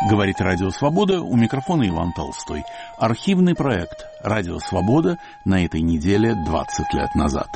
Говорит Радио Свобода, у микрофона Иван Толстой. Архивный проект Радио Свобода на этой неделе 20 лет назад.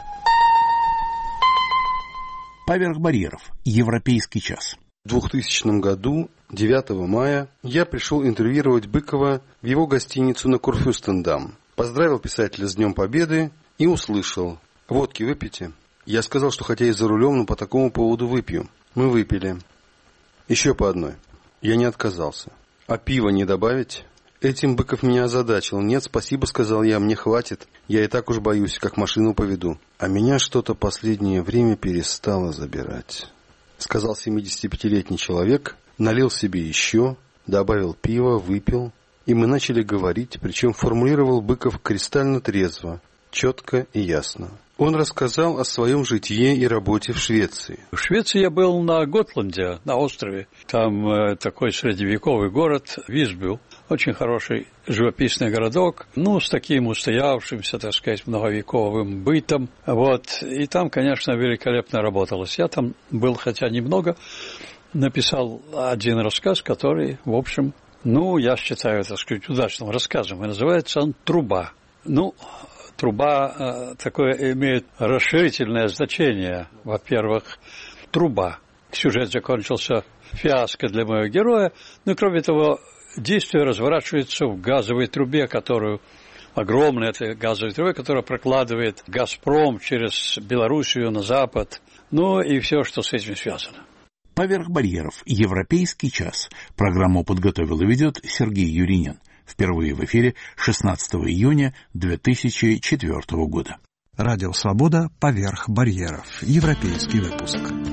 Поверх барьеров. Европейский час. В 2000 году, 9 мая, я пришел интервьюировать Быкова в его гостиницу на Курфюрстендам. Поздравил писателя с Днем Победы и услышал: «Водки выпейте». Я сказал, что хотя и за рулем, но по такому поводу выпью. Мы выпили. Еще по одной. Я не отказался. А пива не добавить? Этим Быков меня озадачил. «Нет, спасибо», — сказал я, — «мне хватит. Я и так уж боюсь, как машину поведу». А меня что-то последнее время перестало забирать, — сказал 75-летний человек, налил себе еще, добавил пива, выпил. И мы начали говорить, причем формулировал Быков кристально трезво, четко и ясно. Он рассказал о своем житье и работе в Швеции. В Швеции я был на Готланде, на острове. Там такой средневековый город Висбю. Очень хороший живописный городок, с таким устоявшимся, так сказать, многовековым бытом. И там, конечно, великолепно работалось. Я там был, хотя немного, написал один рассказ, который, в общем, я считаю, так сказать, удачным рассказом. И называется он «Труба». Труба такое имеет расширительное значение. Во-первых, труба. Сюжет закончился фиаско для моего героя, но, кроме того, действие разворачивается в газовой трубе, огромной этой газовой трубе, которая прокладывает «Газпром» через Белоруссию на запад, и все, что с этим связано. Поверх барьеров. Европейский час. Программу подготовил и ведет Сергей Юринин. Впервые в эфире 16 июня 2004 года. Радио «Свобода. Поверх барьеров». Европейский выпуск.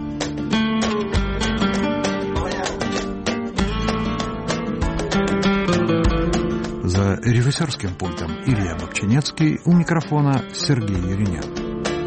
За режиссерским пультом Илья Бобчинецкий, у микрофона Сергей Юринин.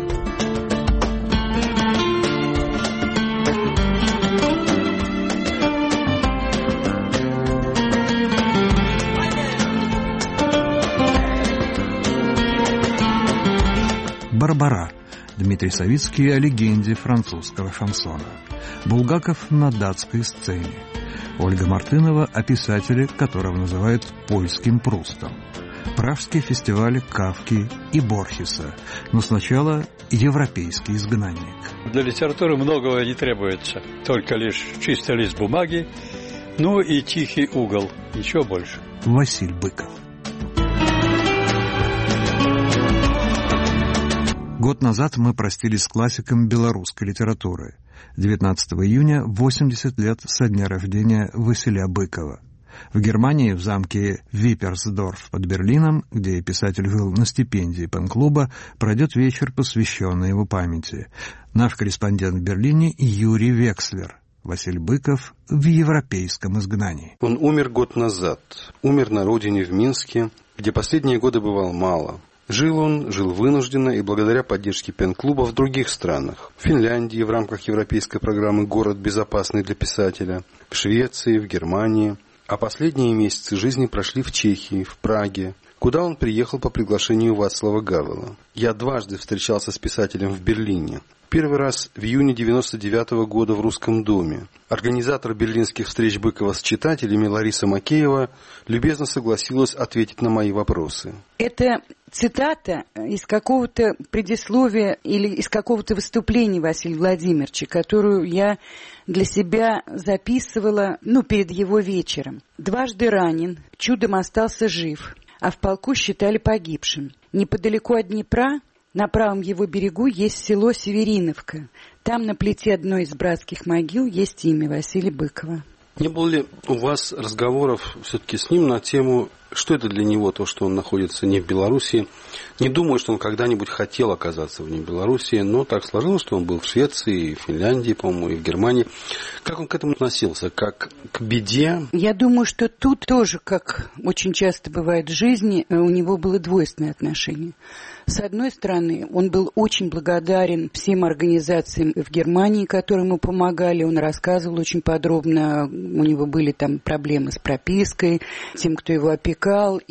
«Барбара». Дмитрий Савицкий о легенде французского шансона. Булгаков на датской сцене. Ольга Мартынова о писателе, которого называют польским Прустом. Пражские фестивали Кафки и Борхеса. Но сначала европейский изгнанник. Для литературы многого не требуется. Только лишь чистый лист бумаги, и тихий угол. Ничего больше. Василь Быков. Год назад мы простились с классиком белорусской литературы. 19 июня 80 лет со дня рождения Василя Быкова. В Германии, в замке Випперсдорф под Берлином, где писатель жил на стипендии пен-клуба, пройдет вечер, посвященный его памяти. Наш корреспондент в Берлине Юрий Векслер. Василь Быков в европейском изгнании. Он умер год назад. Умер на родине в Минске, где последние годы бывал мало. Жил вынужденно и благодаря поддержке пен-клуба в других странах. В Финляндии в рамках европейской программы «Город безопасный для писателя», в Швеции, в Германии. А последние месяцы жизни прошли в Чехии, в Праге, куда он приехал по приглашению Вацлава Гавела. Я дважды встречался с писателем в Берлине. Первый раз в июне 1999 года в Русском доме. Организатор берлинских встреч Быкова с читателями Лариса Макеева любезно согласилась ответить на мои вопросы. Это цитата из какого-то предисловия или из какого-то выступления Василия Владимировича, которую я для себя записывала, перед его вечером. «Дважды ранен, чудом остался жив, а в полку считали погибшим. Неподалеку от Днепра, на правом его берегу, есть село Севериновка. Там на плите одной из братских могил есть имя Василия Быкова». Не было ли у вас разговоров все-таки с ним на тему, что это для него, то, что он находится не в Белоруссии? Не думаю, что он когда-нибудь хотел оказаться вне Белоруссии, но так сложилось, что он был в Швеции, в Финляндии, по-моему, и в Германии. Как он к этому относился? Как к беде? Я думаю, что тут тоже, как очень часто бывает в жизни, у него было двойственное отношение. С одной стороны, он был очень благодарен всем организациям в Германии, которые ему помогали. Он рассказывал очень подробно. У него были там проблемы с пропиской, тем, кто его опекал. привлекал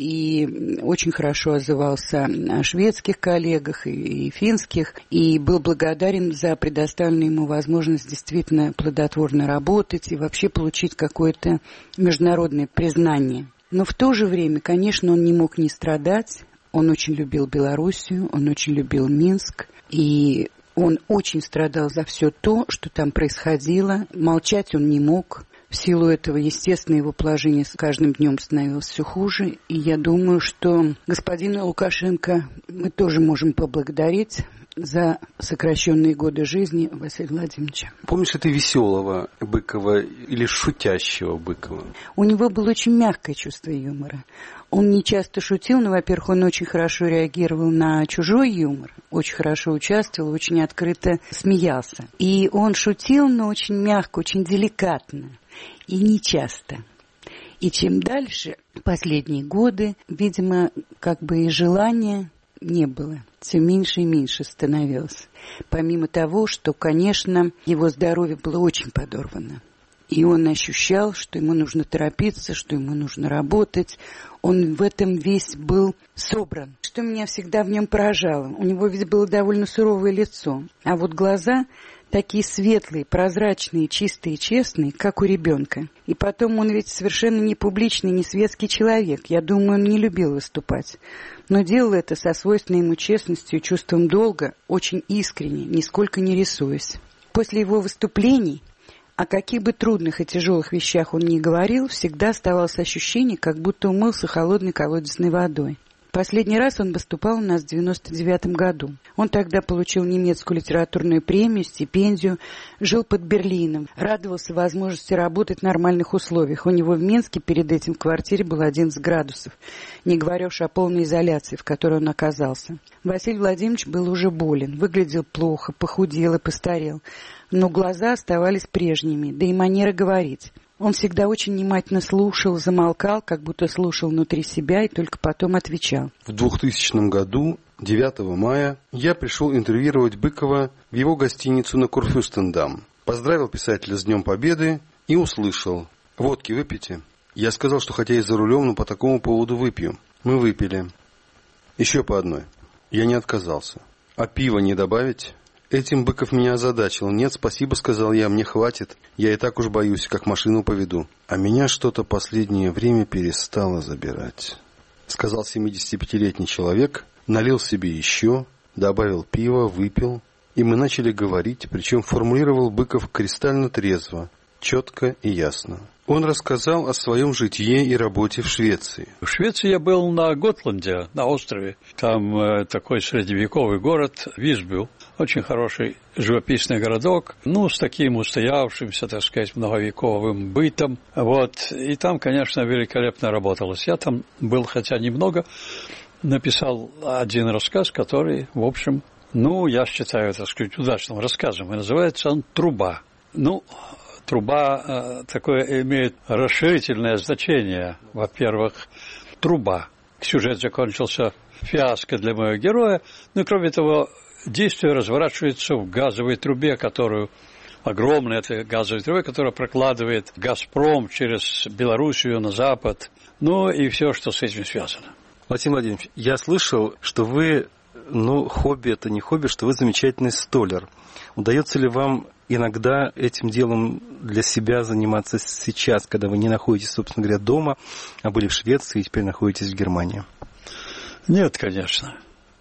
и очень хорошо отзывался о шведских коллегах и финских, и был благодарен за предоставленную ему возможность действительно плодотворно работать и вообще получить какое-то международное признание. Но в то же время, конечно, он не мог не страдать. Он очень любил Белоруссию, он очень любил Минск, и он очень страдал за все то, что там происходило. Молчать он не мог. В силу этого, естественно, его положение с каждым днем становилось все хуже. И я думаю, что господина Лукашенко мы тоже можем поблагодарить за сокращенные годы жизни Василия Владимировича. Помнишь ли ты веселого Быкова или шутящего Быкова? У него было очень мягкое чувство юмора. Он не часто шутил, но, во-первых, он очень хорошо реагировал на чужой юмор, очень хорошо участвовал, очень открыто смеялся. И он шутил, но очень мягко, очень деликатно и не часто. И чем дальше, последние годы, видимо, как бы и желания не было. Все меньше и меньше становилось. Помимо того, что, конечно, его здоровье было очень подорвано. И он ощущал, что ему нужно торопиться, что ему нужно работать. Он в этом весь был собран. Что меня всегда в нем поражало. У него ведь было довольно суровое лицо. А вот глаза такие светлые, прозрачные, чистые, честные, как у ребенка. И потом он ведь совершенно не публичный, не светский человек. Я думаю, он не любил выступать. Но делал это со свойственной ему честностью и чувством долга, очень искренне, нисколько не рисуясь. После его выступлений, о каких бы трудных и тяжелых вещах он ни говорил, всегда оставалось ощущение, как будто умылся холодной колодезной водой. Последний раз он выступал у нас в 1999 году. Он тогда получил немецкую литературную премию, стипендию, жил под Берлином, радовался возможности работать в нормальных условиях. У него в Минске перед этим в квартире было 11 градусов, не говоря уж о полной изоляции, в которой он оказался. Василий Владимирович был уже болен, выглядел плохо, похудел и постарел, но глаза оставались прежними, да и манера говорить. Он всегда очень внимательно слушал, замолкал, как будто слушал внутри себя и только потом отвечал. В 2000 году, 9 мая, я пришел интервьюировать Быкова в его гостиницу на Курфюрстендам. Поздравил писателя с Днем Победы и услышал: «Водки выпейте». Я сказал, что хотя и за рулем, но по такому поводу выпью. Мы выпили. Еще по одной. Я не отказался. А пива не добавить? Этим Быков меня озадачил. «Нет, спасибо», — сказал я, — «мне хватит. Я и так уж боюсь, как машину поведу». «А меня что-то последнее время перестало забирать», — сказал 75-летний человек, налил себе еще, добавил пива, выпил. И мы начали говорить, причем формулировал Быков кристально трезво, четко и ясно. Он рассказал о своем житье и работе в Швеции. В Швеции я был на Готланде, на острове. Там такой средневековый город Висбю. Очень хороший живописный городок, с таким устоявшимся, так сказать, многовековым бытом. Вот. И там, конечно, великолепно работалось. Я там был, хотя немного, написал один рассказ, который, в общем, я считаю, так сказать, удачным рассказом. И называется он «Труба». Труба такое имеет расширительное значение. Во-первых, труба. Сюжет закончился фиаско для моего героя. Кроме того, действие разворачивается в газовой трубе, огромной этой газовой трубе, которая прокладывает «Газпром» через Белоруссию на запад. И все, что с этим связано. Владимир Владимирович, я слышал, что вы, хобби это не хобби, что вы замечательный столяр. Удается ли вам иногда этим делом для себя заниматься сейчас, когда вы не находитесь, собственно говоря, дома, а были в Швеции и теперь находитесь в Германии? Нет, конечно.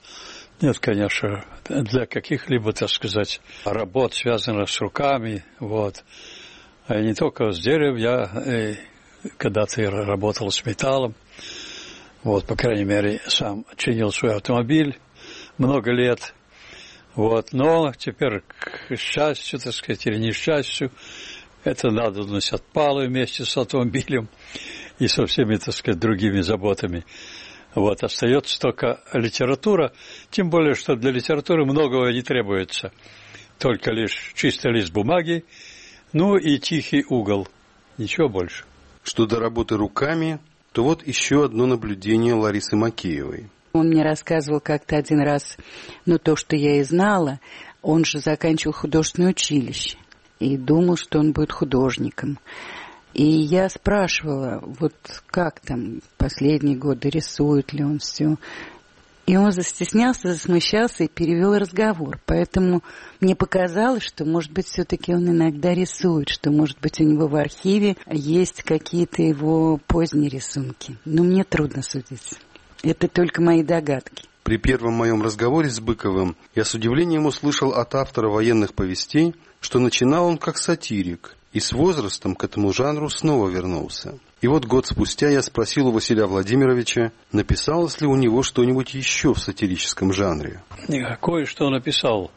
Для каких-либо, так сказать, работ, связанных с руками, а не только с деревом, я когда-то работал с металлом, по крайней мере, сам чинил свой автомобиль много лет. Но теперь, к счастью, так сказать, или несчастью, эта надобность отпала вместе с автомобилем и со всеми, так сказать, другими заботами. Остается только литература, тем более, что для литературы многого не требуется. Только лишь чистый лист бумаги, и тихий угол. Ничего больше. Что до работы руками, то еще одно наблюдение Ларисы Макеевой. Он мне рассказывал как-то один раз, то, что я и знала, он же заканчивал художественное училище и думал, что он будет художником. И я спрашивала, вот как там последние годы, рисует ли он все. И он застеснялся, засмущался и перевел разговор. Поэтому мне показалось, что, может быть, все-таки он иногда рисует, что, может быть, у него в архиве есть какие-то его поздние рисунки. Но мне трудно судить. Это только мои догадки. При первом моем разговоре с Быковым я с удивлением услышал от автора военных повестей, что начинал он как сатирик, и с возрастом к этому жанру снова вернулся. И вот год спустя я спросил у Василия Владимировича, написалось ли у него что-нибудь еще в сатирическом жанре. Кое-что написал.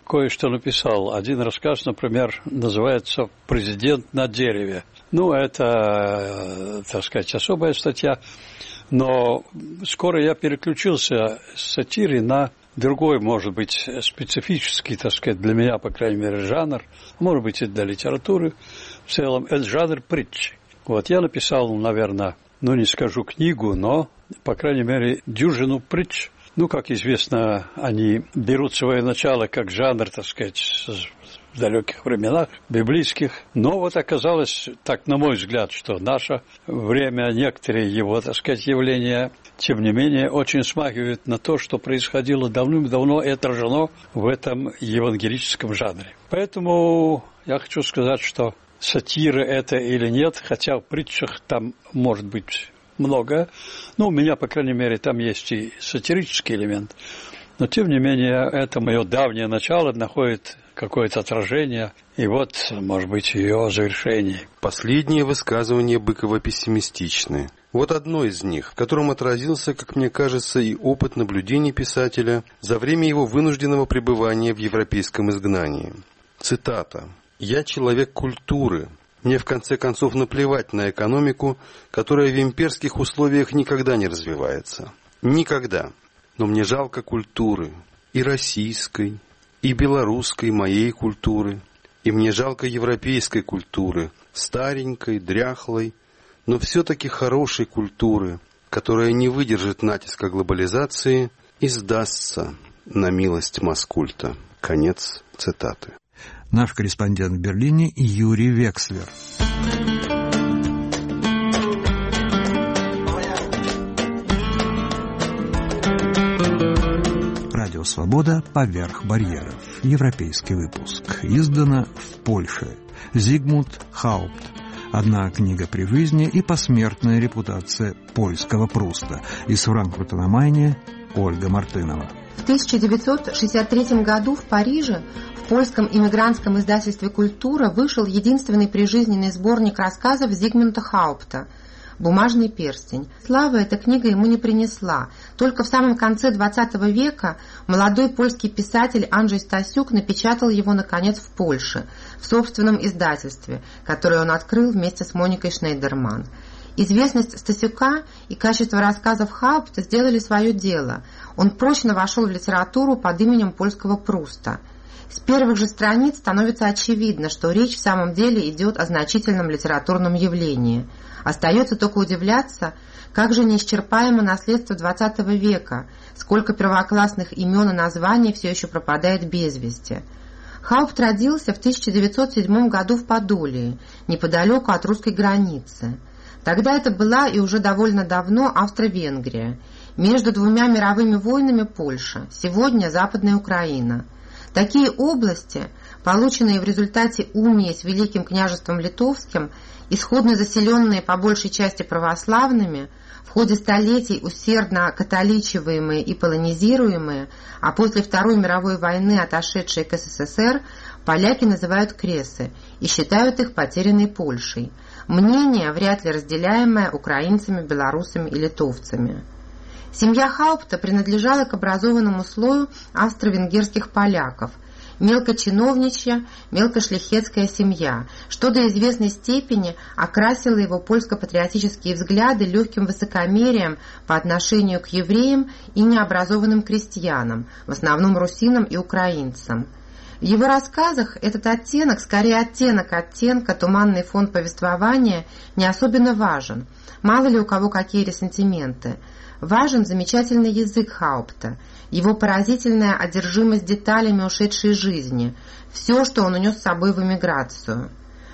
Один рассказ, например, называется «Президент на дереве». Ну, это, так сказать, особая статья. Но скоро я переключился с сатиры на другой, может быть, специфический, так сказать, для меня, по крайней мере, жанр, может быть, и для литературы в целом, это жанр притчи. Вот я написал, наверное, не скажу книгу, но, по крайней мере, дюжину притч. Как известно, они берут свое начало как жанр, так сказать, в далеких временах, библейских. Но вот оказалось, так, на мой взгляд, что наше время, некоторые его, так сказать, явления, тем не менее, очень смахивают на то, что происходило давным-давно и отражено в этом евангелическом жанре. Поэтому я хочу сказать, что сатира это или нет, хотя в притчах там может быть много. У меня, по крайней мере, там есть и сатирический элемент. Но, тем не менее, это мое давнее начало находит какое-то отражение. И вот, может быть, ее завершение. Последние высказывания Быкова пессимистичны. Вот одно из них, в котором отразился, как мне кажется, и опыт наблюдений писателя за время его вынужденного пребывания в европейском изгнании. Цитата. «Я человек культуры. Мне, в конце концов, наплевать на экономику, которая в имперских условиях никогда не развивается. Никогда. Но мне жалко культуры. И российской, и белорусской моей культуры. И мне жалко европейской культуры. Старенькой, дряхлой, но все-таки хорошей культуры, которая не выдержит натиска глобализации и сдастся на милость маскульта». Конец цитаты. Наш корреспондент в Берлине Юрий Векслер. Радио «Свобода. Поверх барьеров». Европейский выпуск. Издано в Польше. Зигмунд Хаупт. Одна книга при жизни и посмертная репутация польского Пруста. Из Франкфурта на Майне Ольга Мартынова. В 1963 году в Париже в польском иммигрантском издательстве «Культура» вышел единственный прижизненный сборник рассказов Зигмунда Хаупта «Бумажный перстень». Слава эта книга ему не принесла. Только в самом конце XX века молодой польский писатель Анджей Стасюк напечатал его, наконец, в Польше, в собственном издательстве, которое он открыл вместе с Моникой Шнейдерман. Известность Стасюка и качество рассказов Хаупта сделали свое дело. Он прочно вошел в литературу под именем польского Пруста. С первых же страниц становится очевидно, что речь в самом деле идет о значительном литературном явлении. Остается только удивляться, как же неисчерпаемо наследство XX века, сколько первоклассных имен и названий все еще пропадает без вести. Хаупт родился в 1907 году в Подолии, неподалеку от русской границы. Тогда это была и уже довольно давно Австро-Венгрия. Между двумя мировыми войнами Польша, сегодня Западная Украина. Такие области, полученные в результате унии с Великим княжеством Литовским, исходно заселенные по большей части православными, в ходе столетий усердно католичиваемые и полонизируемые, а после Второй мировой войны отошедшие к СССР, поляки называют кресы и считают их потерянной Польшей. Мнение, вряд ли разделяемое украинцами, белорусами и литовцами. Семья Хаупта принадлежала к образованному слою австро-венгерских поляков, мелкочиновничья, мелкошлихетская семья, что до известной степени окрасило его польско-патриотические взгляды легким высокомерием по отношению к евреям и необразованным крестьянам, в основном русинам и украинцам. В его рассказах этот оттенок, скорее оттенок оттенка, туманный фон повествования, не особенно важен. Мало ли у кого какие ресентименты. Важен замечательный язык Хаупта, его поразительная одержимость деталями ушедшей жизни, все, что он унес с собой в эмиграцию.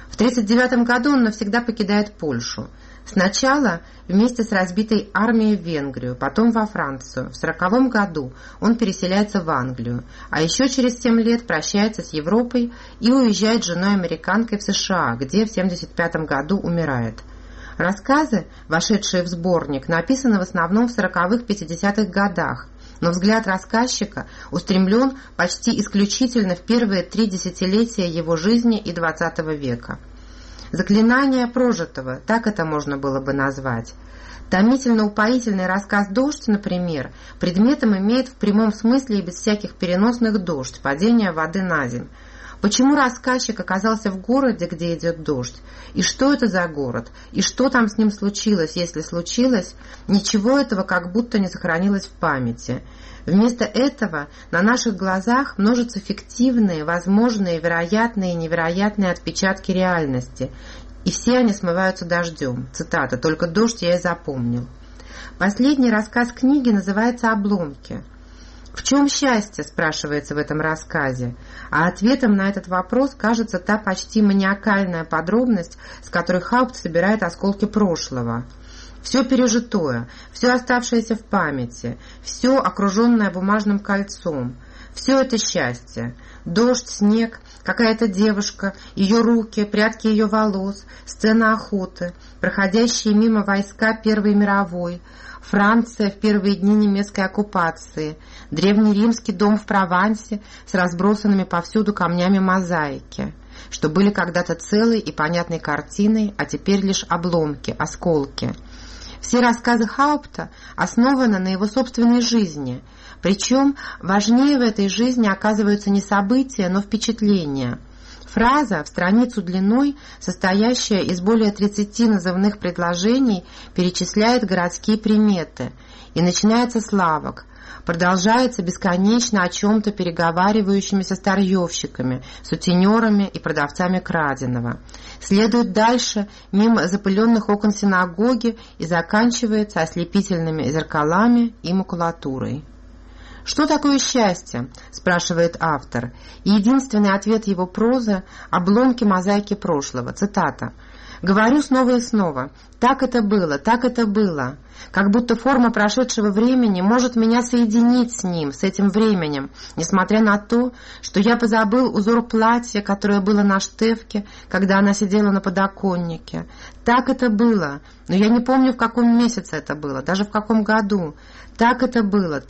В 1939 году он навсегда покидает Польшу. Сначала вместе с разбитой армией в Венгрию, потом во Францию. В 1940 году он переселяется в Англию, а еще через 7 лет прощается с Европой и уезжает с женой-американкой в США, где в 1975 году умирает. Рассказы, вошедшие в сборник, написаны в основном в 40-х-50-х годах, но взгляд рассказчика устремлен почти исключительно в первые 3 десятилетия его жизни и XX века. Заклинание прожитого, так это можно было бы назвать. Томительно-упоительный рассказ «Дождь», например, предметом имеет в прямом смысле и без всяких переносных дождь, падение воды на земь. Почему рассказчик оказался в городе, где идет дождь? И что это за город? И что там с ним случилось, если случилось? Ничего этого как будто не сохранилось в памяти. Вместо этого на наших глазах множатся фиктивные, возможные, вероятные и невероятные отпечатки реальности. И все они смываются дождем. Цитата: «Только дождь я и запомнил». Последний рассказ книги называется «Обломки». В чем счастье, спрашивается в этом рассказе, а ответом на этот вопрос кажется та почти маниакальная подробность, с которой Хаупт собирает осколки прошлого. Все пережитое, все оставшееся в памяти, все окруженное бумажным кольцом, все это счастье. Дождь, снег, какая-то девушка, ее руки, прядки ее волос, сцена охоты, проходящие мимо войска Первой мировой, Франция в первые дни немецкой оккупации, древнеримский дом в Провансе с разбросанными повсюду камнями мозаики, что были когда-то целой и понятной картиной, а теперь лишь обломки, осколки. Все рассказы Хаупта основаны на его собственной жизни, причем важнее в этой жизни оказываются не события, но впечатления. Фраза в страницу длиной, состоящая из более 30 назывных предложений, перечисляет городские приметы, и начинается с лавок, продолжается бесконечно о чем-то переговаривающимися старьевщиками, сутенерами и продавцами краденого. Следует дальше мимо запыленных окон синагоги и заканчивается ослепительными зеркалами и макулатурой. «Что такое счастье?» – спрашивает автор. И единственный ответ его прозы – обломки мозаики прошлого. Цитата: «Говорю снова и снова. Так это было, так это было. Как будто форма прошедшего времени может меня соединить с ним, с этим временем, несмотря на то, что я позабыл узор платья, которое было на Штефке, когда она сидела на подоконнике. Так это было, но я не помню, в каком месяце это было, даже в каком году. Так это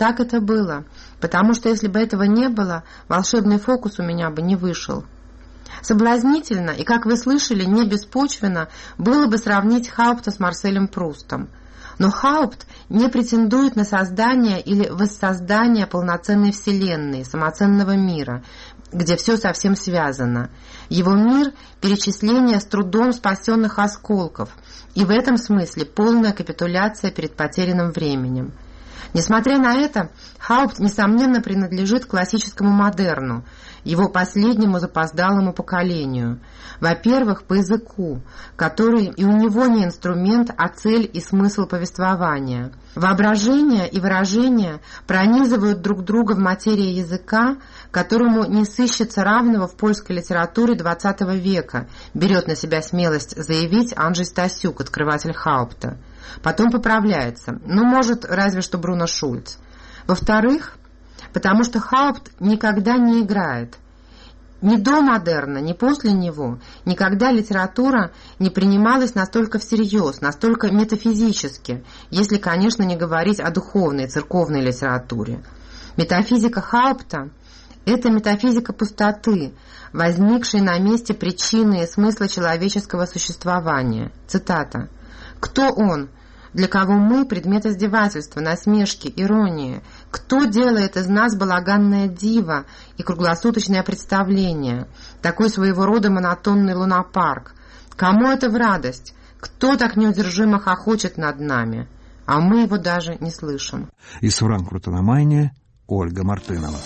было, потому что если бы этого не было, волшебный фокус у меня бы не вышел». Соблазнительно и, как вы слышали, не беспочвенно было бы сравнить Хаупта с Марселем Прустом. Но Хаупт не претендует на создание или воссоздание полноценной вселенной, самоценного мира, где все совсем связано. Его мир – перечисление с трудом спасенных осколков, и в этом смысле полная капитуляция перед потерянным временем. Несмотря на это, Хаупт, несомненно, принадлежит к классическому модерну, его последнему запоздалому поколению. Во-первых, по языку, который и у него не инструмент, а цель и смысл повествования. Воображение и выражение пронизывают друг друга в материи языка, которому не сыщется равного в польской литературе XX века, берет на себя смелость заявить Анджей Стасюк, открыватель Хаупта. Потом поправляется, может, разве что Бруно Шульц. Во-вторых, потому что Хаупт никогда не играет. Ни до модерна, ни после него никогда литература не принималась настолько всерьез, настолько метафизически, если, конечно, не говорить о духовной, церковной литературе. Метафизика Хаупта – это метафизика пустоты, возникшей на месте причины и смысла человеческого существования. Цитата: «Кто он? Для кого мы – предмет издевательства, насмешки, иронии? Кто делает из нас балаганное диво и круглосуточное представление, такой своего рода монотонный лунопарк? Кому это в радость? Кто так неудержимо хохочет над нами? А мы его даже не слышим». Из Франкфурта на Майне Ольга Мартынова.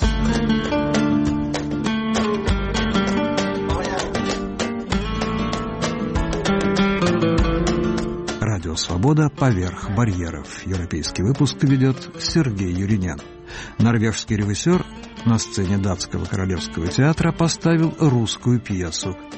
Радио «Свобода. Поверх барьеров». Европейский выпуск ведет Сергей Юринян. Норвежский режиссер на сцене датского королевского театра поставил русскую пьесу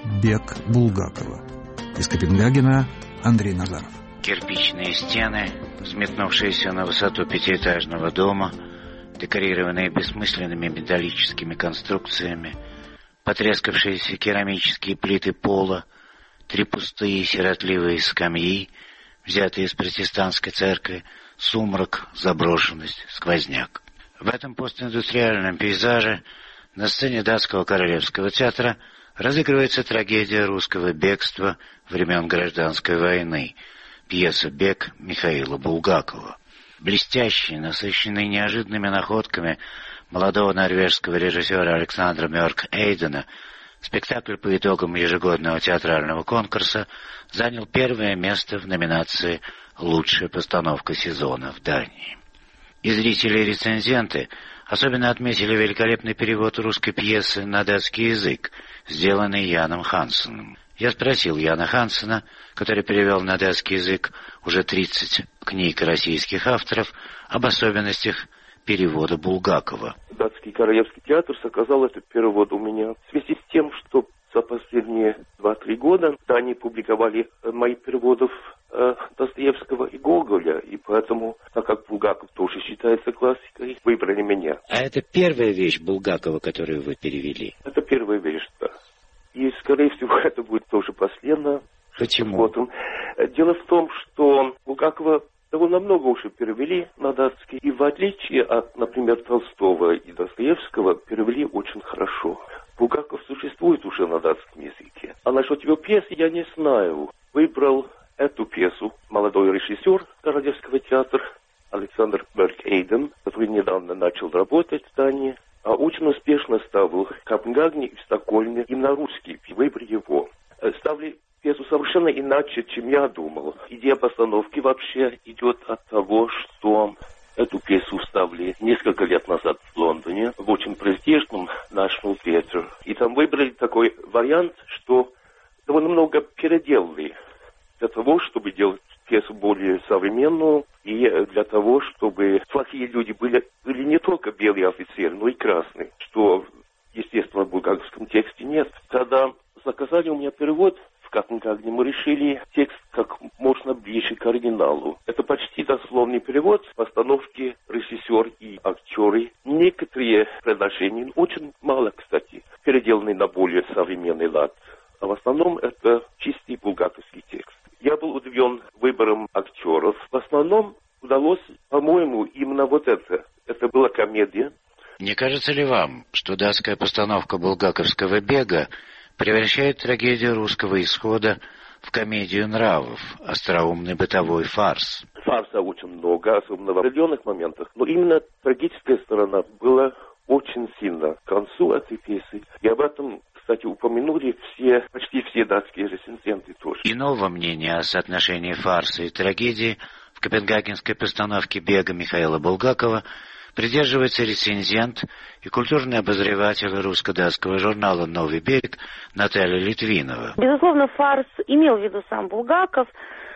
«Бег Булгакова». Из Копенгагена Андрей Назаров. Кирпичные стены, взметнувшиеся на высоту пятиэтажного дома, декорированные бессмысленными металлическими конструкциями, потрескавшиеся керамические плиты пола, 3 пустые сиротливые скамьи, взятые из протестантской церкви, сумрак, заброшенность, сквозняк. В этом постиндустриальном пейзаже на сцене Датского королевского театра разыгрывается трагедия русского бегства времен Гражданской войны, пьеса «Бег» Михаила Булгакова. Блестящий, насыщенный неожиданными находками молодого норвежского режиссера Александра Мёрк-Эйдена, спектакль по итогам ежегодного театрального конкурса занял первое место в номинации «Лучшая постановка сезона» в Дании. И зрители и рецензенты особенно отметили великолепный перевод русской пьесы на датский язык, сделанный Яном Хансеном. Я спросил Яна Хансена, который перевел на датский язык уже 30 книг российских авторов, об особенностях перевода Булгакова. Датский королевский театр заказал этот перевод у меня в связи с тем, что за последние 2-3 года они публиковали мои переводы Достоевского и Гоголя, и поэтому, так как Булгаков тоже считается классикой, выбрали меня. А это первая вещь Булгакова, которую вы перевели? Это первая вещь, да. И, скорее всего, это будет тоже последняя. Почему? Дело в том, что Булгакова довольно много уже перевели на датский, и в отличие от, например, Толстого и Достоевского, перевели очень хорошо. Булгаков существует уже на датском языке. А насчет его пьесы я не знаю. Выбрал эту пьесу молодой режиссер Королевского театра Александр Мёрк-Эйден, который недавно начал работать в Дании, а очень успешно ставил в Копенгагене и в Стокгольме и на русский, и выбрал его. Ставили пьесу совершенно иначе, чем я думал. Идея постановки вообще идет от того, что эту пьесу ставили несколько лет назад в Лондоне, в очень престижном National Theatre. И там выбрали такой вариант, что довольно много переделали для того, чтобы делать пьесу более современную, и для того, чтобы плохие люди были не только белые офицеры, но и красные, что, естественно, в булгаковском тексте нет. Когда заказали у меня перевод в Копенгагене, мы решили текст как можно ближе к оригиналу. Это почти дословный перевод, постановки режиссер и актеры. Некоторые предложения, очень мало, кстати, переделаны на более современный лад. А в основном это чистый булгаковский текст. Я был удивлен выбором актеров. В основном удалось, по-моему, именно вот это. Это была комедия. Не кажется ли вам, что датская постановка булгаковского «Бега» превращает трагедию русского исхода в комедию нравов, остроумный бытовой фарс? Фарса очень много, особенно в определенных моментах. Но именно трагическая сторона была очень сильна к концу этой пьесы. И об этом, кстати, упомянули почти все датские рецензенты тоже. Иного мнения о соотношении фарса и трагедии в копенгагенской постановке «Бега» Михаила Булгакова придерживается рецензент и культурный обозреватель русско-датского журнала «Новый берег» Наталья Литвинова. Безусловно, фарс имел в виду сам Булгаков,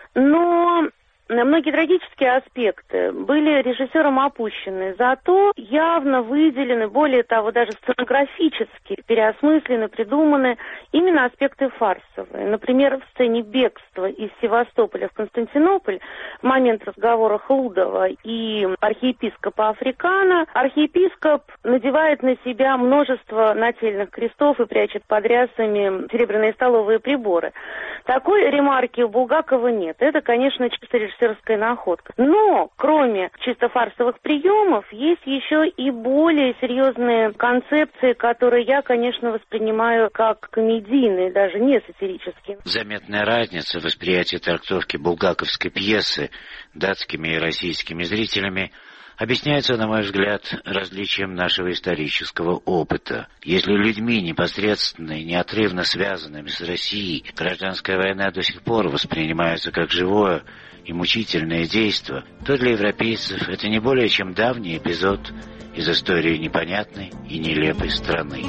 но многие трагические аспекты были режиссером опущены, зато явно выделены, более того, даже сценографически переосмыслены, придуманы именно аспекты фарсовые. Например, в сцене бегства из Севастополя в Константинополь в момент разговора Хлудова и архиепископа Африкана архиепископ надевает на себя множество нательных крестов и прячет под рясами серебряные столовые приборы. Такой ремарки у Булгакова нет. Это, конечно, чисто режиссерская находка. Но, кроме чисто фарсовых приемов, есть еще и более серьезные концепции, которые я, конечно, воспринимаю как комедийные, даже не сатирические. Заметная разница в восприятии трактовки булгаковской пьесы датскими и российскими зрителями объясняется, на мой взгляд, различием нашего исторического опыта. Если людьми, непосредственно и неотрывно связанными с Россией, гражданская война до сих пор воспринимается как живое и мучительное действо, то для европейцев это не более чем давний эпизод из истории непонятной и нелепой страны.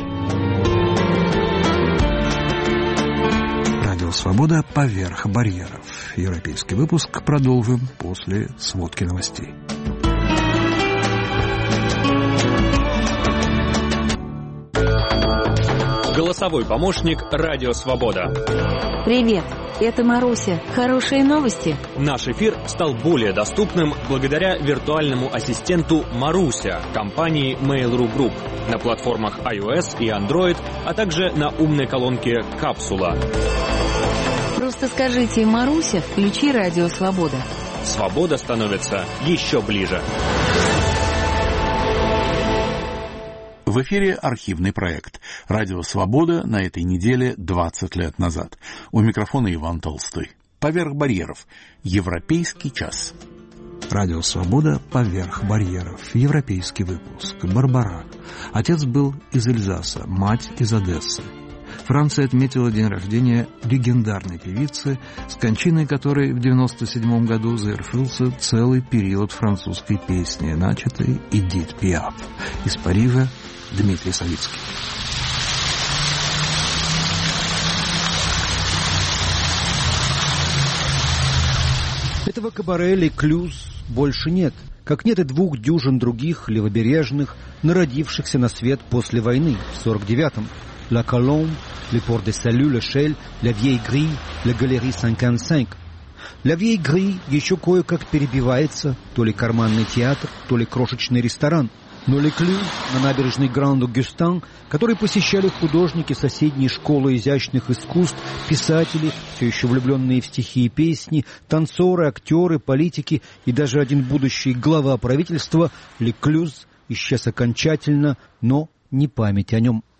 Радио «Свобода» поверх барьеров. Европейский выпуск продолжим после сводки новостей. Голосовой помощник «Радио Свобода». Привет, это Маруся. Хорошие новости? Наш эфир стал более доступным благодаря виртуальному ассистенту «Маруся» компании Mail.ru Group на платформах iOS и Android, а также на умной колонке «Капсула». Просто скажите: «Маруся, включи «Радио Свобода». Свобода становится еще ближе. В эфире архивный проект «Радио Свобода» на этой неделе 20 лет назад. У микрофона Иван Толстой. «Поверх барьеров. Европейский час». «Радио Свобода. Поверх барьеров». Европейский выпуск. Барбара. Отец был из Эльзаса, мать из Одессы. Франция отметила день рождения легендарной певицы, с кончиной которой в 1997 году завершился целый период французской песни, начатой Эдит Пиаф. Из Парижа Дмитрий Савицкий. Этого кабаре «Леклюз» больше нет, как нет и 2 дюжин других левобережных, народившихся на свет после войны в 49-м. La Colombe, le Port de Salut, le Shell, la Vieille Grille, la Galerie 55. La Vieille Grille еще кое-как перебивается, то ли карманный театр, то ли крошечный ресторан. Но Леклюз на набережной Гранд-Огюстан, который посещали художники соседней школы изящных искусств, писатели, все еще влюбленные в стихи и песни, танцоры, актеры, политики и даже один будущий глава правительства, Леклюз исчез окончательно, но не память о нем.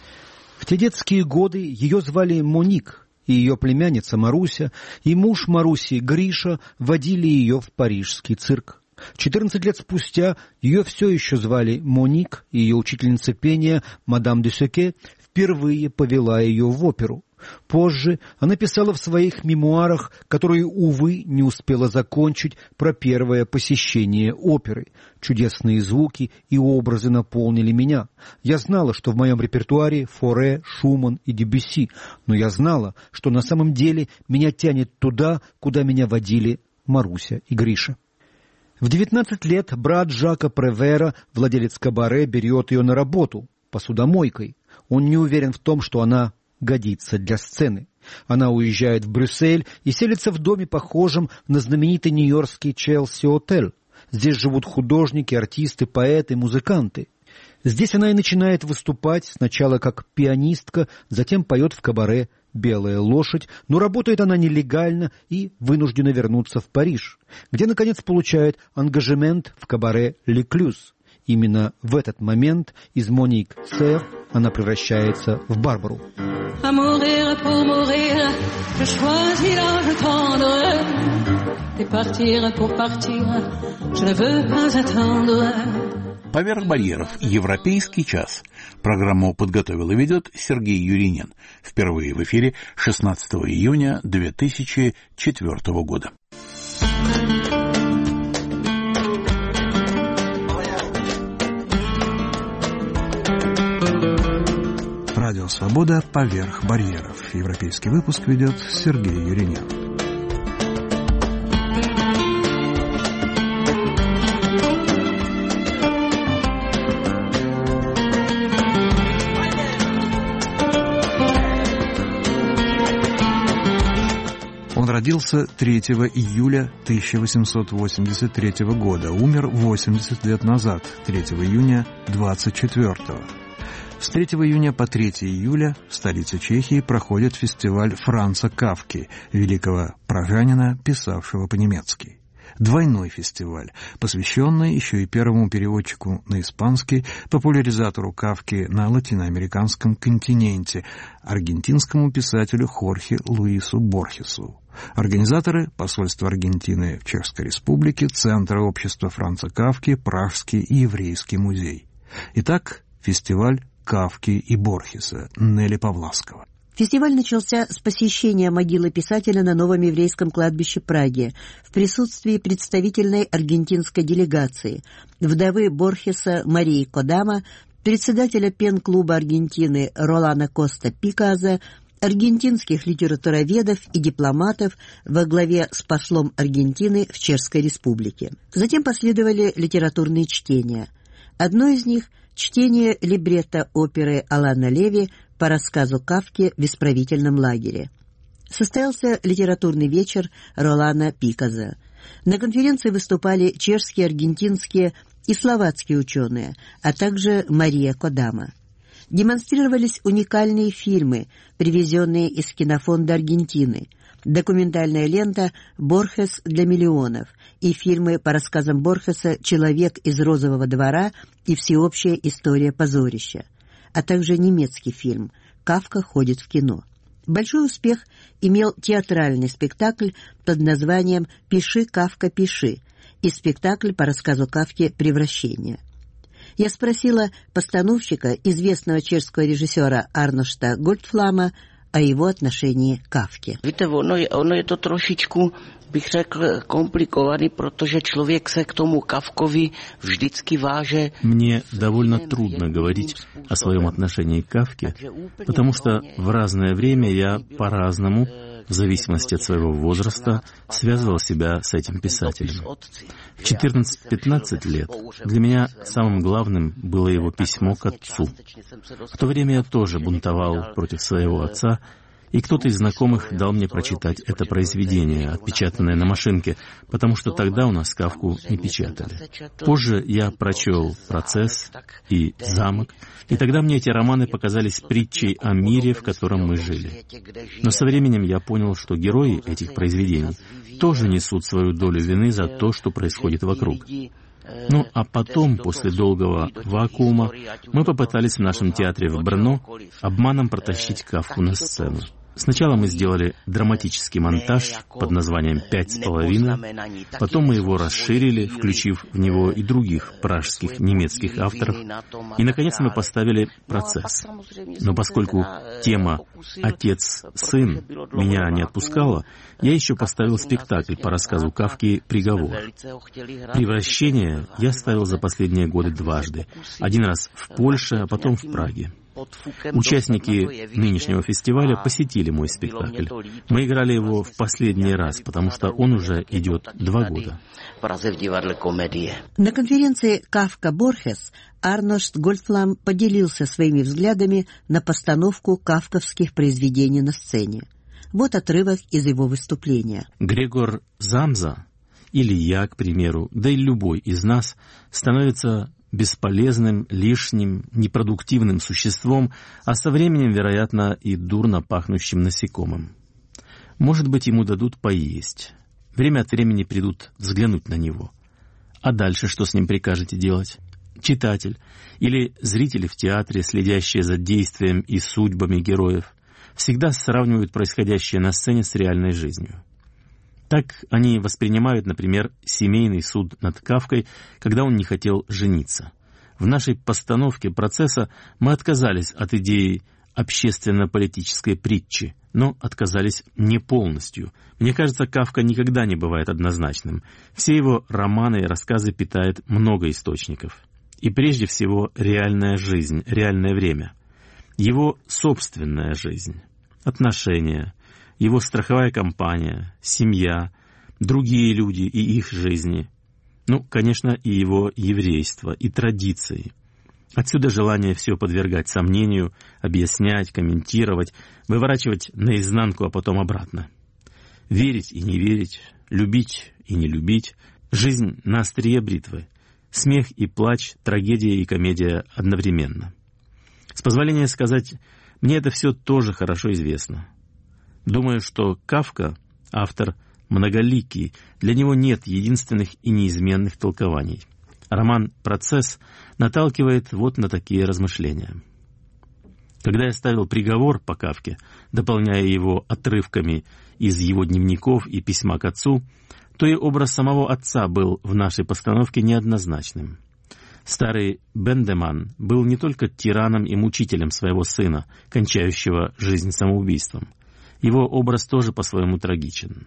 В те детские годы ее звали Моник, и ее племянница Маруся, и муж Маруси Гриша водили ее в парижский цирк. 14 лет спустя ее все еще звали Моник, и ее учительница пения, мадам де Секе, впервые повела ее в оперу. Позже она писала в своих мемуарах, которые, увы, не успела закончить, про первое посещение оперы. Чудесные звуки и образы наполнили меня. Я знала, что в моем репертуаре Форе, Шуман и Дебюсси, но я знала, что на самом деле меня тянет туда, куда меня водили Маруся и Гриша. В 19 лет брат Жака Превера, владелец кабаре, берет ее на работу посудомойкой. Он не уверен в том, что она годится для сцены. Она уезжает в Брюссель и селится в доме, похожем на знаменитый нью-йоркский Челси-отель. Здесь живут художники, артисты, поэты, музыканты. Здесь она и начинает выступать, сначала как пианистка, затем поет в кабаре «Белая лошадь», но работает она нелегально и вынуждена вернуться в Париж, где, наконец, получает ангажемент в кабаре «Леклюз». Именно в этот момент из Моник Сэр она превращается в Барбару. «Поверх барьеров. Европейский час». Программу подготовил и ведет Сергей Юринин. Впервые в эфире 16 июня 2004 года. Радио Свобода. Поверх барьеров. Европейский выпуск ведет Сергей Юринин. Он родился 3 июля 1883 года, умер 80 лет назад, 3 июня 24-го. С 3 июня по 3 июля в столице Чехии проходит фестиваль Франца Кафки, великого пражанина, писавшего по-немецки. Двойной фестиваль, посвященный еще и первому переводчику на испанский, популяризатору Кафки на латиноамериканском континенте, аргентинскому писателю Хорхе Луису Борхесу. Организаторы – посольство Аргентины в Чешской Республике, Центр общества Франца Кафки, Пражский и Еврейский музей. Итак, фестиваль Кафки и Борхеса, Нелли Павласкова. Фестиваль начался с посещения могилы писателя на новом еврейском кладбище Праги в присутствии представительной аргентинской делегации, вдовы Борхеса Марии Кодама, председателя пен-клуба Аргентины Ролана Коста Пиказа, аргентинских литературоведов и дипломатов во главе с послом Аргентины в Чешской Республике. Затем последовали литературные чтения. Одно из них – чтение либретто оперы Алана Леви по рассказу Кафки в исправительном лагере. Состоялся литературный вечер Ролана Пиказа. На конференции выступали чешские, аргентинские и словацкие ученые, а также Мария Кодама. Демонстрировались уникальные фильмы, привезенные из кинофонда Аргентины, документальная лента «Борхес для миллионов» и фильмы по рассказам Борхеса «Человек из розового двора» и «Всеобщая история позорища», а также немецкий фильм «Кафка ходит в кино». Большой успех имел театральный спектакль под названием «Пиши, Кафка, пиши» и спектакль по рассказу Кафки «Превращение». Я спросила постановщика, известного чешского режиссера Арношта Гольдфлама, о его отношении к Кафке. Víte, ono je to trošičku, bych řekl, komplikovaný, protože člověk se k tomu Kafkovi vždycky váže. Мне довольно трудно говорить о своем отношении к Кафке, потому что в разное время я по-разному, в зависимости от своего возраста, связывал себя с этим писателем. В 14-15 лет для меня самым главным было его письмо к отцу. В то время я тоже бунтовал против своего отца, и кто-то из знакомых дал мне прочитать это произведение, отпечатанное на машинке, потому что тогда у нас Кафку не печатали. Позже я прочел «Процесс» и «Замок», и тогда мне эти романы показались притчей о мире, в котором мы жили. Но со временем я понял, что герои этих произведений тоже несут свою долю вины за то, что происходит вокруг. Ну, а потом, после долгого вакуума, мы попытались в нашем театре в Брно обманом протащить Кафку на сцену. Сначала мы сделали драматический монтаж под названием «5,5», потом мы его расширили, включив в него и других пражских немецких авторов, и, наконец, мы поставили «Процесс». Но поскольку тема «Отец-сын» меня не отпускала, я еще поставил спектакль по рассказу Кафки «Приговор». «Превращение» я ставил за последние годы дважды. Один раз в Польше, а потом в Праге. Участники нынешнего фестиваля посетили мой спектакль. Мы играли его в последний раз, потому что он уже идет 2 года. На конференции «Кафка-Борхес» Арношт Гольдфлам поделился своими взглядами на постановку кафковских произведений на сцене. Вот отрывок из его выступления. Грегор Замза, или я, к примеру, да и любой из нас, становится бесполезным, лишним, непродуктивным существом, а со временем, вероятно, и дурно пахнущим насекомым. Может быть, ему дадут поесть. Время от времени придут взглянуть на него. А дальше что с ним прикажете делать? Читатель или зрители в театре, следящие за действием и судьбами героев, всегда сравнивают происходящее на сцене с реальной жизнью. Так они воспринимают, например, семейный суд над Кафкой, когда он не хотел жениться. В нашей постановке «Процесса» мы отказались от идеи общественно-политической притчи, но отказались не полностью. Мне кажется, Кафка никогда не бывает однозначным. Все его романы и рассказы питают много источников. И прежде всего реальная жизнь, реальное время. Его собственная жизнь, отношения, его страховая компания, семья, другие люди и их жизни. Ну, конечно, и его еврейство, и традиции. Отсюда желание все подвергать сомнению, объяснять, комментировать, выворачивать наизнанку, а потом обратно. Верить и не верить, любить и не любить. Жизнь на острие бритвы. Смех и плач, трагедия и комедия одновременно. С позволения сказать, мне это все тоже хорошо известно. Думаю, что Кафка, автор многоликий, для него нет единственных и неизменных толкований. Роман «Процесс» наталкивает вот на такие размышления. Когда я ставил «Приговор» по Кафке, дополняя его отрывками из его дневников и письма к отцу, то и образ самого отца был в нашей постановке неоднозначным. Старый Бендеман был не только тираном и мучителем своего сына, кончающего жизнь самоубийством. Его образ тоже по-своему трагичен.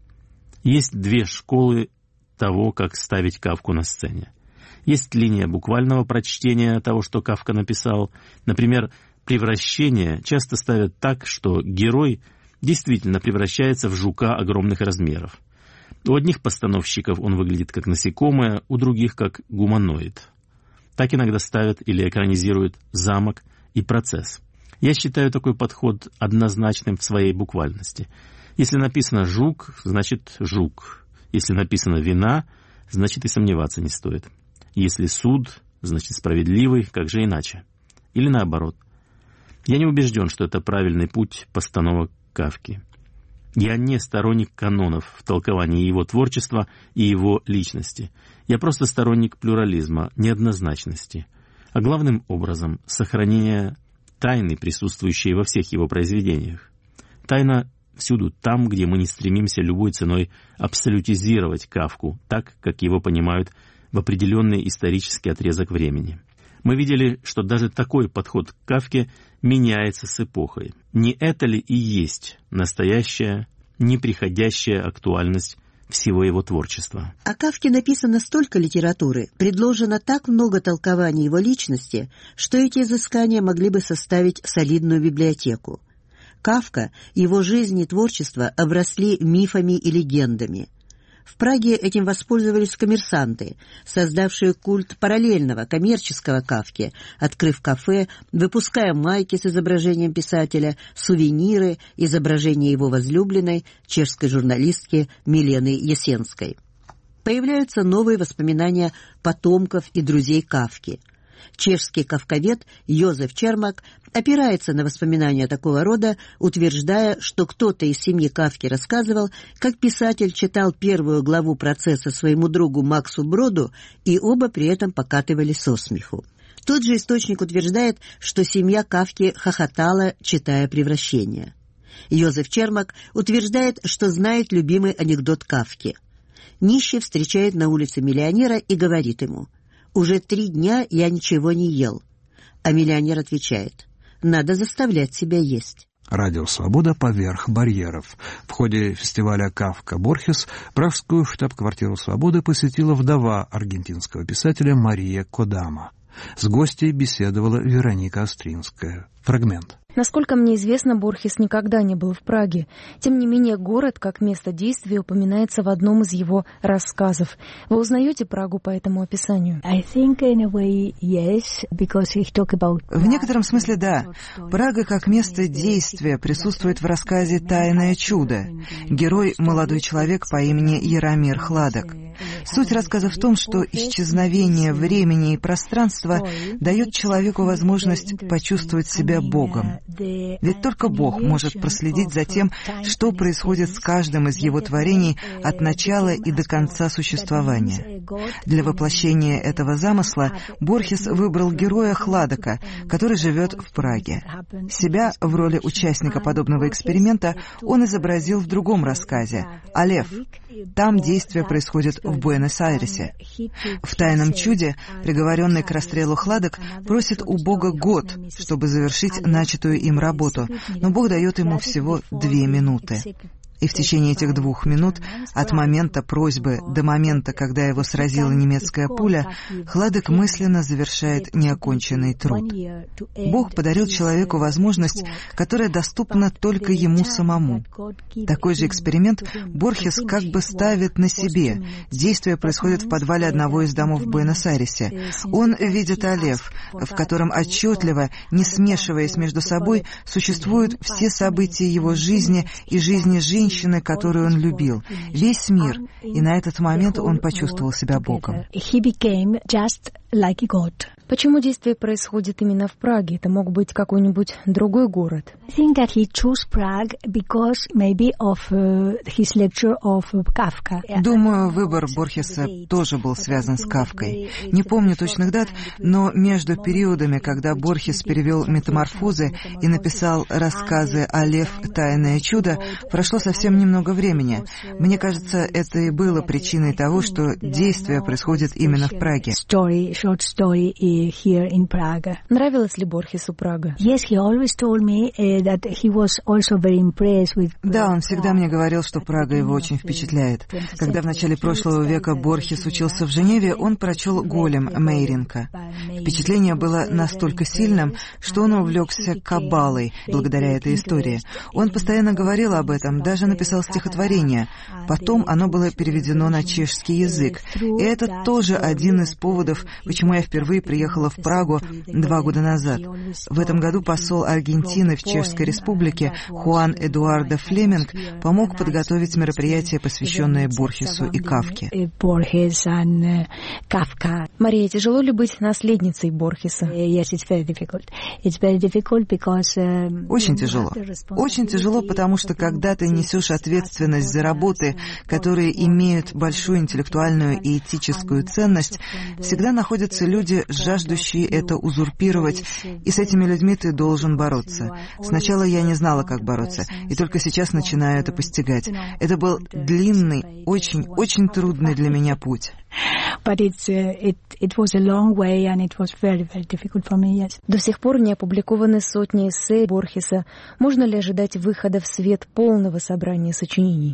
Есть 2 школы того, как ставить Кафку на сцене. Есть линия буквального прочтения того, что Кафка написал. Например, «Превращение» часто ставят так, что герой действительно превращается в жука огромных размеров. У одних постановщиков он выглядит как насекомое, у других как гуманоид. Так иногда ставят или экранизируют «Замок» и «Процесс». Я считаю такой подход однозначным в своей буквальности. Если написано «жук», значит «жук». Если написано «вина», значит и сомневаться не стоит. Если суд, значит справедливый, как же иначе? Или наоборот. Я не убежден, что это правильный путь постановок Кафки. Я не сторонник канонов в толковании его творчества и его личности. Я просто сторонник плюрализма, неоднозначности, а главным образом сохранения тайны, присутствующей во всех его произведениях. Тайна всюду там, где мы не стремимся любой ценой абсолютизировать Кафку так, как его понимают в определенный исторический отрезок времени. Мы видели, что даже такой подход к Кафке меняется с эпохой. Не это ли и есть настоящая, неприходящая актуальность всего его творчества? О Кафке написано столько литературы, предложено так много толкований его личности, что эти изыскания могли бы составить солидную библиотеку. Кафка, его жизнь и творчество обросли мифами и легендами. В Праге этим воспользовались коммерсанты, создавшие культ параллельного коммерческого Кафки, открыв кафе, выпуская майки с изображением писателя, сувениры, изображения его возлюбленной, чешской журналистки Милены Ясенской. Появляются новые воспоминания потомков и друзей Кафки. Чешский кавковед Йозеф Чермак опирается на воспоминания такого рода, утверждая, что кто-то из семьи Кафки рассказывал, как писатель читал первую главу «Процесса» своему другу Максу Броду, и оба при этом покатывались со смеху. Тот же источник утверждает, что семья Кафки хохотала, читая «Превращение». Йозеф Чермак утверждает, что знает любимый анекдот Кафки. Нищий встречает на улице миллионера и говорит ему: «Уже 3 дня я ничего не ел». А миллионер отвечает: «Надо заставлять себя есть». Радио «Свобода» поверх барьеров. В ходе фестиваля «Кафка Борхес» пражскую штаб-квартиру «Свободы» посетила вдова аргентинского писателя Мария Кодама. С гостьей беседовала Вероника Остринская. Фрагмент. Насколько мне известно, Борхес никогда не был в Праге. Тем не менее, город как место действия упоминается в одном из его рассказов. Вы узнаете Прагу по этому описанию? В некотором смысле да. Прага как место действия присутствует в рассказе «Тайное чудо». Герой — молодой человек по имени Яромир Хладок. Суть рассказа в том, что исчезновение времени и пространства дает человеку возможность почувствовать себя Богом. Ведь только Бог может проследить за тем, что происходит с каждым из его творений от начала и до конца существования. Для воплощения этого замысла Борхес выбрал героя Хладока, который живет в Праге. Себя в роли участника подобного эксперимента он изобразил в другом рассказе «Алеф». Там действие происходит в Буэнос-Айресе. В «Тайном чуде» приговоренный к расстрелу Хладок просит у Бога год, чтобы завершить начатую им работу, но Бог дает ему всего 2 минуты. И в течение этих 2 минут, от момента просьбы до момента, когда его сразила немецкая пуля, Хладок мысленно завершает неоконченный труд. Бог подарил человеку возможность, которая доступна только ему самому. Такой же эксперимент Борхес как бы ставит на себе. Действие происходит в подвале одного из домов в Буэнос-Айресе. Он видит Алеф, в котором отчетливо, не смешиваясь между собой, существуют все события его жизни и жизни женщины, которую он любил, весь мир, и на этот момент он почувствовал себя Богом. Почему действие происходит именно в Праге? Это мог быть какой-нибудь другой город. Думаю, выбор Борхеса тоже был связан с Кафкой. Не помню точных дат, но между периодами, когда Борхес перевел «Метаморфозы» и написал рассказы «Алеф. Тайное чудо», прошло совсем немного времени. Мне кажется, это и было причиной того, что действие происходит именно в Праге. Нравилась ли Борхесу Прага? Да, он всегда мне говорил, что Прага его очень впечатляет. Когда в начале прошлого века Борхес учился в Женеве, он прочел «Голем» Мейринка. Впечатление было настолько сильным, что он увлекся каббалой благодаря этой истории. Он постоянно говорил об этом, даже написал стихотворение. Потом оно было переведено на чешский язык. И это тоже один из поводов, почему я впервые приехала в Прагу 2 года назад. В этом году посол Аргентины в Чешской Республике Хуан Эдуардо Флеминг помог подготовить мероприятие, посвященное Борхесу и Кафке. Мария, тяжело ли быть наследницей Борхеса? Очень тяжело. Очень тяжело, потому что когда ты несешь ответственность за работы, которые имеют большую интеллектуальную и этическую ценность, всегда находятся люди, жаждущие это узурпировать, и с этими людьми ты должен бороться. Сначала я не знала, как бороться, и только сейчас начинаю это постигать. Это был длинный, очень трудный для меня путь. До сих пор не опубликованы сотни эссе Борхеса. Можно ли ожидать выхода в свет полного собрания сочинений?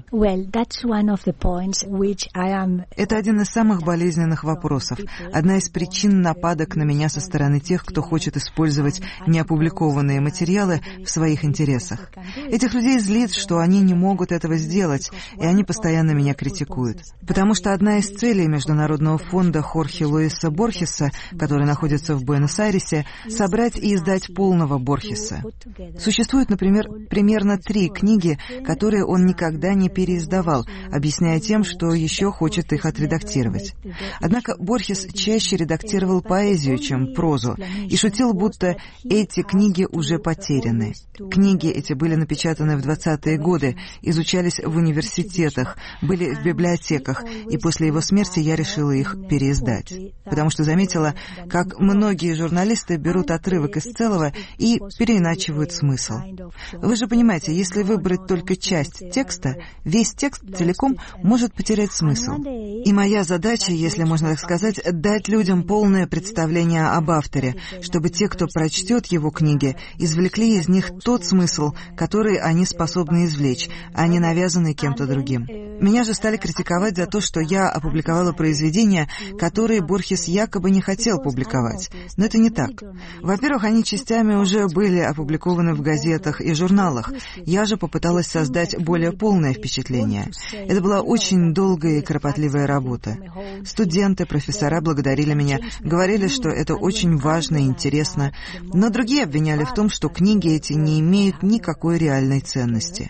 Это один из самых болезненных вопросов. Одна из причин нападок на меня со стороны тех, кто хочет использовать неопубликованные материалы в своих интересах. Этих людей злит, что они не могут этого сделать, и они постоянно меня критикуют. Потому что одна из целей Международного фонда Хорхе Луиса Борхеса, который находится в Буэнос-Айресе, собрать и издать полного Борхеса. Существует, например, примерно 3 книги, которые он никогда не переиздавал, объясняя тем, что еще хочет их отредактировать. Однако Борхес чаще редактировал поэзию, чем прозу, и шутил, будто эти книги уже потеряны. Книги эти были напечатаны в 20-е годы, изучались в университетах, были в библиотеках, и после его смерти я решила их переиздать, потому что заметила, как многие журналисты берут отрывок из целого и переиначивают смысл. Вы же понимаете, если выбрать только часть текста, весь текст целиком может потерять смысл. И моя задача, если можно так сказать, дать людям полное представление об авторе, чтобы те, кто прочтет его книги, извлекли из них тот смысл, который они способны извлечь, а не навязанный кем-то другим. Меня же стали критиковать за то, что я опубликовала произведения, которые Борхес якобы не хотел публиковать. Но это не так. Во-первых, они частями уже были опубликованы в газетах и журналах. Я же попыталась создать более полное впечатление. Это была очень долгая и кропотливая работа. Студенты, профессора благодарили меня, говорили, что это очень важно и интересно, но другие обвиняли в том, что книги эти не имеют никакой реальной ценности.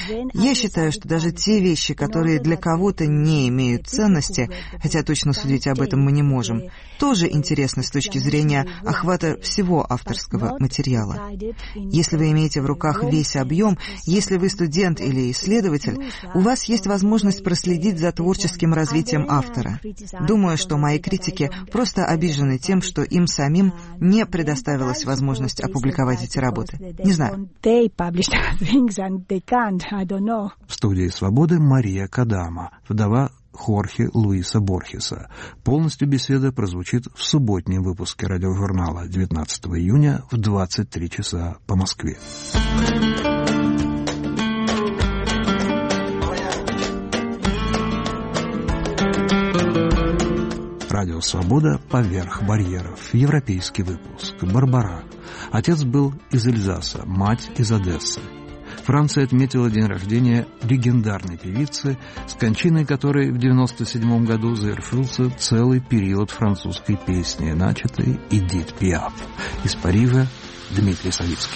Я считаю, что даже те вещи, которые для кого-то не имеют ценности, хотя точно судить об этом мы не можем, тоже интересны с точки зрения охвата всего авторского материала. Если вы имеете в руках весь объем, если вы студент или исследователь, у вас есть возможность проследить за творческим развитием автора. Думаю, что мои критики просто обижены тем, что им самим не предоставилась возможность опубликовать эти работы. Не знаю. В студии «Свободы» Мария Кодама, вдова Хорхе Луиса Борхеса. Полностью беседа прозвучит в субботнем выпуске радиожурнала 19 июня в 23 часа по Москве. Радио «Свобода» поверх барьеров. Европейский выпуск. Барбара. Отец был из Эльзаса, мать из Одессы. Франция отметила день рождения легендарной певицы, с кончиной которой в 1997 году завершился целый период французской песни, начатой Эдит Пиаф. Из Парижа Дмитрий Савицкий.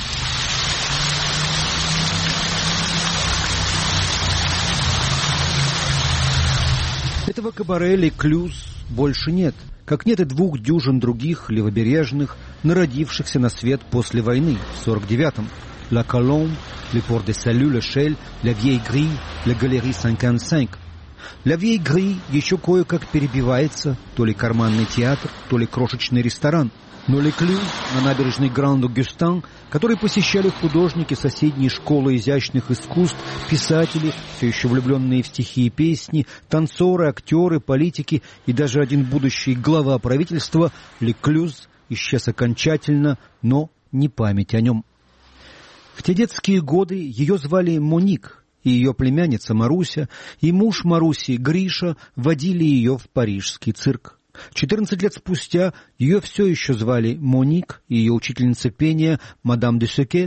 Этого кабаре «Ле Клюз» больше нет, как нет и 2 дюжин других левобережных, народившихся на свет после войны в 49-м. La Colombe, le Port de Salut, le Shell, la Vieille Grille, la Galerie 55. La Vieille Grille еще кое-как перебивается, то ли карманный театр, то ли крошечный ресторан. Но Ле Клюз на набережной Гранд-Огюстан, который посещали художники соседней школы изящных искусств, писатели, все еще влюбленные в стихи и песни, танцоры, актеры, политики и даже один будущий глава правительства, Ле Клюз исчез окончательно, но не память о нем. В те детские годы ее звали Моник, и ее племянница Маруся, и муж Маруси, Гриша, водили ее в парижский цирк. 14 лет спустя ее все еще звали Моник, и ее учительница пения, мадам де Секе,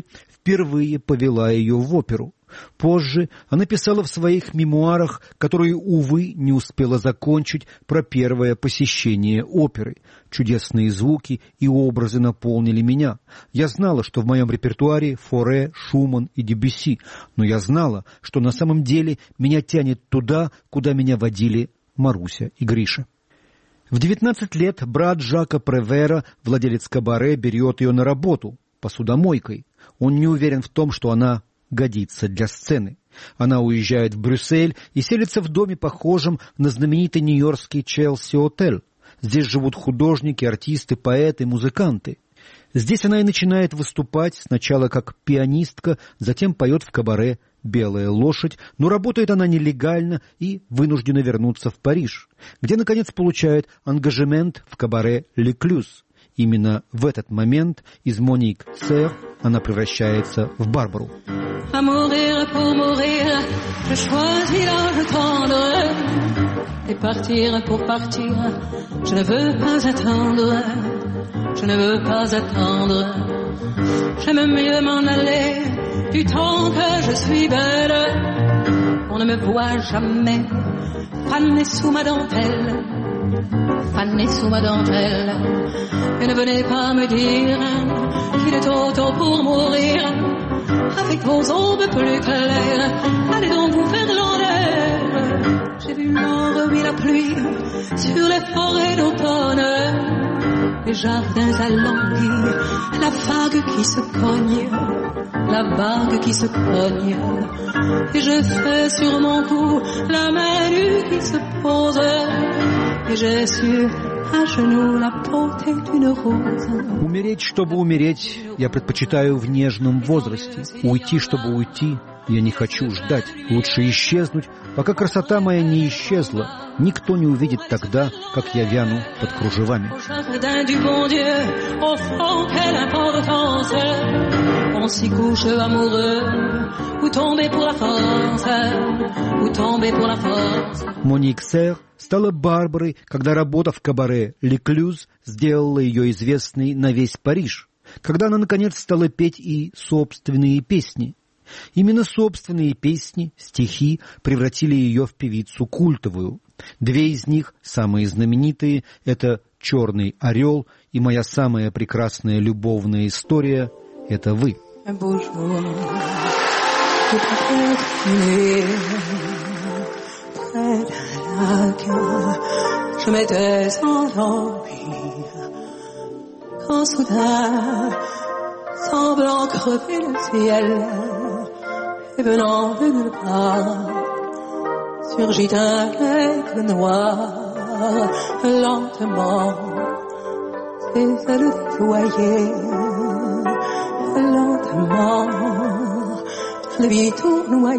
впервые повела ее в оперу. Позже она писала в своих мемуарах, которые, увы, не успела закончить, про первое посещение оперы. Чудесные звуки и образы наполнили меня. Я знала, что в моем репертуаре Форе, Шуман и Дебюсси, но я знала, что на самом деле меня тянет туда, куда меня водили Маруся и Гриша. В 19 лет брат Жака Превера, владелец кабаре, берет ее на работу посудомойкой. Он не уверен в том, что она годится для сцены. Она уезжает в Брюссель и селится в доме, похожем на знаменитый нью-йоркский Челси-отель. Здесь живут художники, артисты, поэты, музыканты. Здесь она и начинает выступать, сначала как пианистка, затем поет в кабаре «Белая лошадь», но работает она нелегально и вынуждена вернуться в Париж, где, наконец, получает ангажемент в кабаре «Ле Клюз». Именно в этот момент из Моник Сэр она превращается в Барбару. À mourir pour mourir, je choisis l'âge tendre. Et partir pour partir, je ne veux pas attendre. Je ne veux pas attendre. J'aime mieux m'en aller du temps que je suis belle. On ne me voit jamais fanée sous ma dentelle. Fanée sous ma dentelle. Et ne venez pas me dire qu'il est trop tôt pour mourir. Avec vos ombres plus claires, allez donc vous faire l'honneur. J'ai vu l'orbe et la pluie sur les forêts d'automne, les jardins alanguis, la vague qui se cogne, la vague qui se cogne. Et je fais sur mon cou la main nue qui se pose, et j'ai su à genoux la portée d'une rose. Умереть, чтобы умереть, я предпочитаю в нежном возрасте. Уйти, чтобы уйти, я не хочу ждать. Лучше исчезнуть, пока красота моя не исчезла. Никто не увидит тогда, как я вяну под кружевами. On s'y couche amoureux, ou tomber pour la France, ou tomber pour la France. Моник Сэр стала Барбарой, когда работа в кабаре «Ле Клюз» сделала ее известной на весь Париж, когда она, наконец, стала петь и собственные песни. Именно собственные песни, стихи, превратили ее в певицу культовую. Две из них, самые знаменитые, это «Черный орел» и «Моя самая прекрасная любовная история» — это вы. Je m'étais endormie quand soudain, semblant crever le ciel, et venant de nulle part, surgit un aigle noir, lentement, ses ailes déployées, lentement, je le vis tournoyer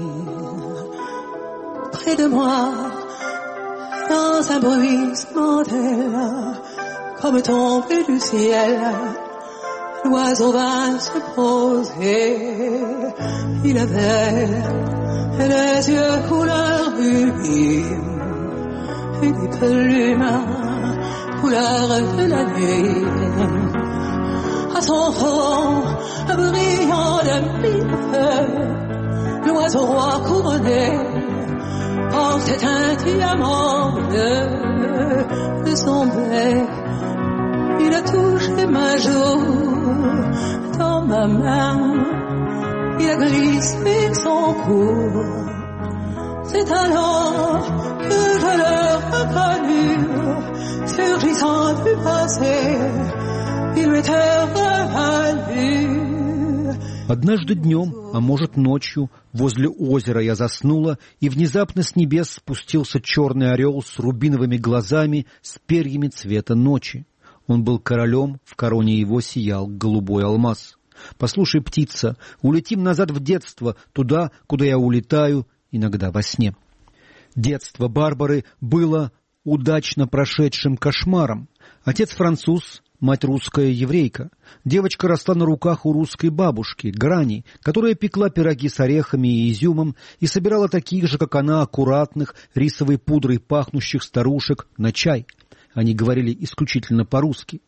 près de moi, dans un bruissement d'aile, comme tombé du ciel, l'oiseau vint se poser. Il avait les yeux couleur rubis et des plumes couleur de la nuit. À son front brillant de mille feux, l'oiseau roi couronné portait un diamant de son bec. Il a touché ma joue dans ma main, il a glissé son cou. C'est alors que je l'ai reconnu, surgissant du passé, il m'était revenu. Однажды днем, а может ночью, возле озера я заснула, и внезапно с небес спустился черный орел с рубиновыми глазами, с перьями цвета ночи. Он был королем, в короне его сиял голубой алмаз. Послушай, птица, улетим назад в детство, туда, куда я улетаю, иногда во сне. Детство Барбары было удачно прошедшим кошмаром. Отец француз, мать русская еврейка. Девочка росла на руках у русской бабушки, Грани, которая пекла пироги с орехами и изюмом и собирала таких же, как она, аккуратных, рисовой пудрой пахнущих старушек на чай. Они говорили исключительно по-русски.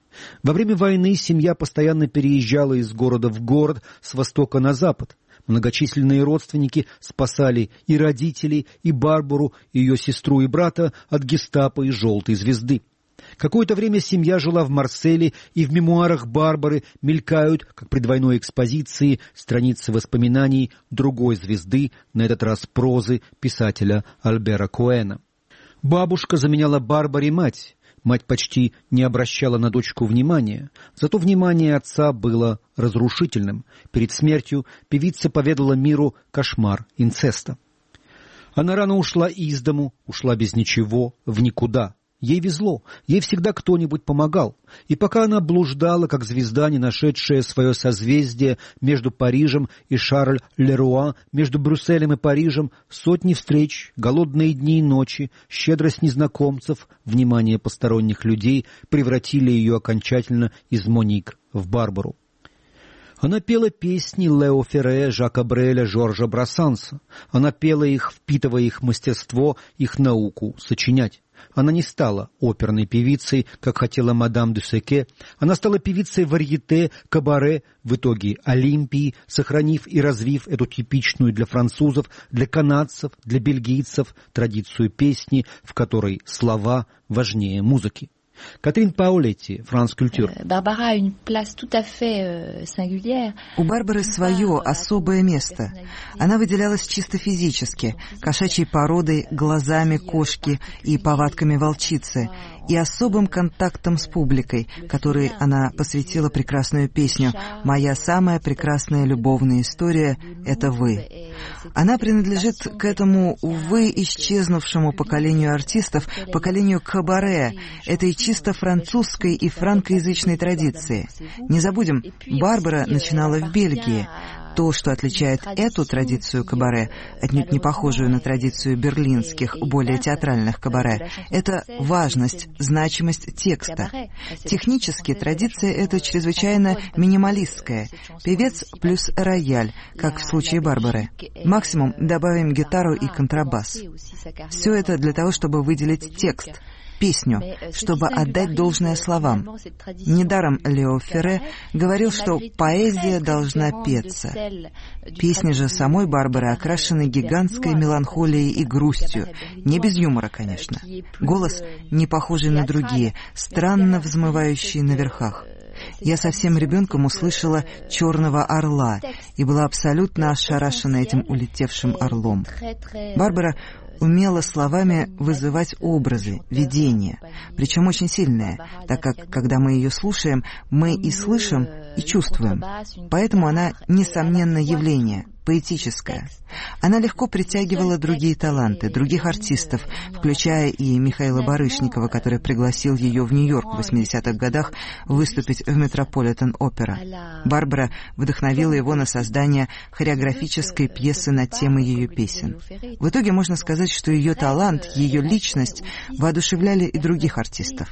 Во время войны семья постоянно переезжала из города в город, с востока на запад. Многочисленные родственники спасали и родителей, и Барбару, и ее сестру и брата от гестапо и «желтой звезды». Какое-то время семья жила в Марселе, и в мемуарах Барбары мелькают, как при двойной экспозиции, страницы воспоминаний другой звезды, на этот раз прозы писателя Альбера Коэна. Бабушка заменяла Барбаре мать. Мать почти не обращала на дочку внимания, зато внимание отца было разрушительным. Перед смертью певица поведала миру кошмар инцеста. Она рано ушла из дому, ушла без ничего, в никуда. Ей везло, ей всегда кто-нибудь помогал. И пока она блуждала, как звезда, не нашедшая свое созвездие между Парижем и Шарль-Леруа, между Брюсселем и Парижем, сотни встреч, голодные дни и ночи, щедрость незнакомцев, внимание посторонних людей превратили ее окончательно из Моник в Барбару. Она пела песни Лео Ферре, Жака Бреля, Жоржа Брассанса. Она пела их, впитывая их мастерство, их науку сочинять. Она не стала оперной певицей, как хотела мадам де Секе. Она стала певицей варьете, кабаре, в итоге Олимпии, сохранив и развив эту типичную для французов, для канадцев, для бельгийцев традицию песни, в которой слова важнее музыки. Катрин Паолетти, France Culture. У Барбары свое особое место. Она выделялась чисто физически, кошачьей породой, глазами кошки и повадками волчицы, и особым контактом с публикой, которой она посвятила прекрасную песню «Моя самая прекрасная любовная история – это вы». Она принадлежит к этому, увы, исчезнувшему поколению артистов, поколению кабаре, этой чисто французской и франкоязычной традиции. Не забудем, Барбара начинала в Бельгии. То, что отличает эту традицию кабаре, отнюдь не похожую на традицию берлинских, более театральных кабаре, это важность, значимость текста. Технически традиция эта чрезвычайно минималистская. Певец плюс рояль, как в случае Барбары. Максимум добавим гитару и контрабас. Все это для того, чтобы выделить текст, песню, чтобы отдать должное словам. Недаром Лео Ферре говорил, что поэзия должна петься. Песни же самой Барбары окрашены гигантской меланхолией и грустью. Не без юмора, конечно. Голос не похожий на другие, странно взмывающий на верхах. Я совсем ребенком услышала «Черного орла» и была абсолютно ошарашена этим улетевшим орлом. Барбара умела словами вызывать образы, видения, причем очень сильные, так как, когда мы ее слушаем, мы и слышим, и чувствуем. Поэтому она, несомненно, явление, поэтическое. Она легко притягивала другие таланты, других артистов, включая и Михаила Барышникова, который пригласил ее в Нью-Йорк в 80-х годах выступить в Метрополитен-опера. Барбара вдохновила его на создание хореографической пьесы на темы ее песен. В итоге можно сказать, что ее талант, ее личность воодушевляли и других артистов.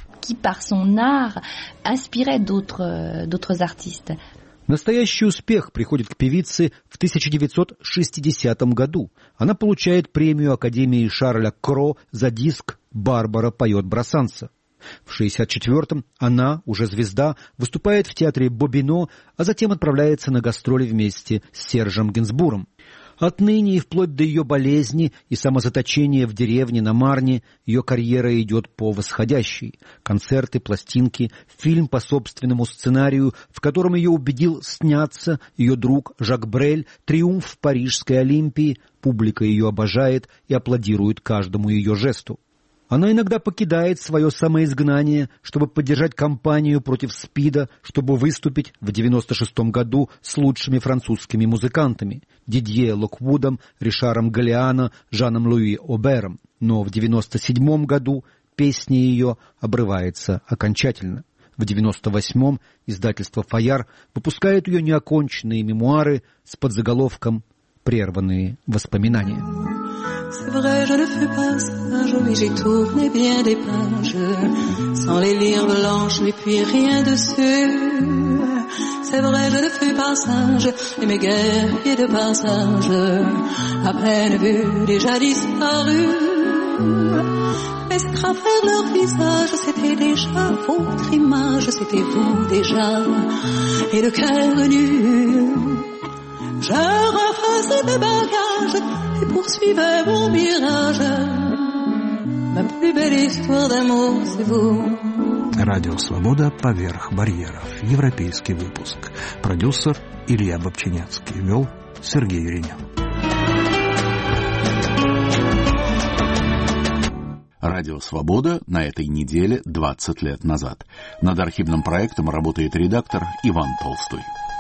Настоящий успех приходит к певице в 1960 году. Она получает премию Академии Шарля Кро за диск «Барбара поет Брассанса». В 1964-м она, уже звезда, выступает в театре Бобино, а затем отправляется на гастроли вместе с Сержем Гинсбуром. Отныне и вплоть до ее болезни и самозаточения в деревне на Марне ее карьера идет по восходящей. Концерты, пластинки, фильм по собственному сценарию, в котором ее убедил сняться ее друг Жак Брель, триумф в Парижской Олимпии. Публика ее обожает и аплодирует каждому ее жесту. Она иногда покидает свое самоизгнание, чтобы поддержать кампанию против СПИДа, чтобы выступить в 1996 году с лучшими французскими музыкантами – Дидье Локвудом, Ришаром Галлиано, Жаном Луи Обером. Но в 1997 году песня ее обрывается окончательно. В 1998-м издательство «Фаяр» выпускает ее неоконченные мемуары с подзаголовком «Прерванные воспоминания». C'est vrai, je ne fus pas sage, mais j'ai tourné bien des pages, sans les lire blanches, mais puis rien dessus. C'est vrai, je ne fus pas sage, et mes guerriers de passage, à peine vus, déjà disparus. Mais travers leur visage, c'était déjà votre image, c'était vous déjà. Et le cœur nu, je refaisais mes bagages et poursuivais mon mirage. Ma plus belle histoire d'amour, c'est vous. Радио «Свобода. Поверх барьеров». Европейский выпуск. Продюсер Илья Бобчинецкий. Вел Сергей Юринин. Радио «Свобода» на этой неделе 20 лет назад. Над архивным проектом работает редактор Иван Толстой.